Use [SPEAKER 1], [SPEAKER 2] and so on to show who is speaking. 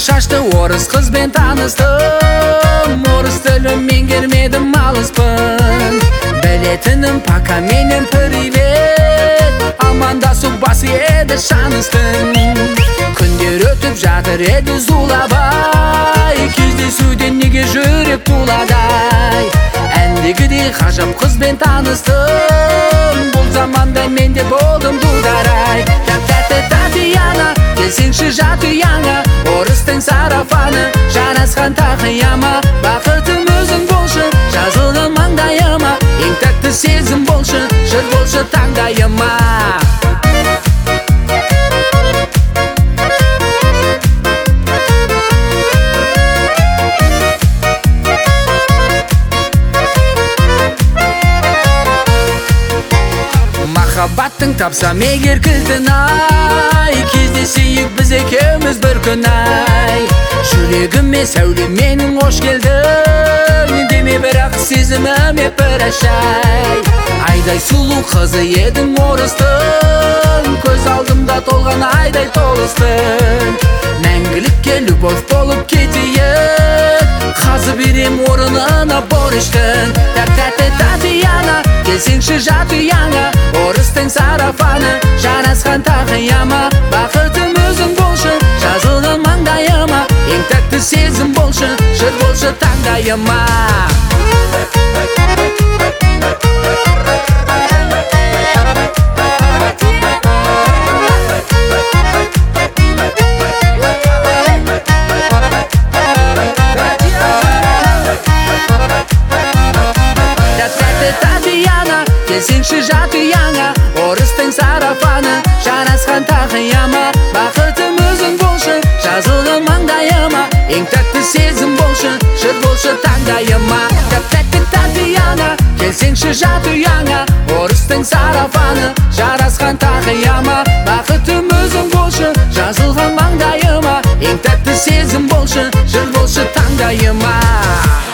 [SPEAKER 1] шашты орыс қызбен таныстым. Орыс тілін меңгермедім, алыспын. Білетінім пока менен привет. Амандасу басы еді шаныстың. Күндер өтіп жатыр еді зулабай. Кездесуден неге жүрек туладай. Әндегідей ғажап қызбен таныстым. Бұл заманда мен де болдым дударай. Тәтті Татьяна, келсеңші жат ұяңа. Орыстың сарафаны жарасқан тақияма. Бақытым өзің болшы, жазылды маңдайыма. Ең тәтті сезім болшы, жыр болшы таңдайыма. Махаббаттың тапсам егер кілтін ай. Кездесейік біз екеуміз бір күн ай. Жүрегіме сәуле менің қош келдің. Деме бірақ сезіміме бір ашай. Айдай сұлу қызы едің орыстың. Көз алдымда толған айдай толыстың. Мәңгілікке любовь болып кетейік. Қазы берем орынына борыштың. Тәтті Татьяна, келсеңші жат ұяңа. Орыстың сарафаны жарасқан тақияма. Бақытым өзің болшы, жазылды маңдайыма. Ең тәтті сезім болшы, жыр болшы таңдайыма. Татьяна, келсеңші жат ұяңа. Орыстың сарафаны жарасқан тақияма. Бақытым өзің болшы, жазылды маңдайыма. Ең тәтті сезім болшы, жыр болшы таңдайыма. Тәтті Татьяна, келсеңші жат ұяңа. Орыстың сарафаны жарасқан тақияма. Бақытым өзің болшы, жазылған маңдайыма. Ең тәтті сезім болшы, жыр болшы таңдайыма.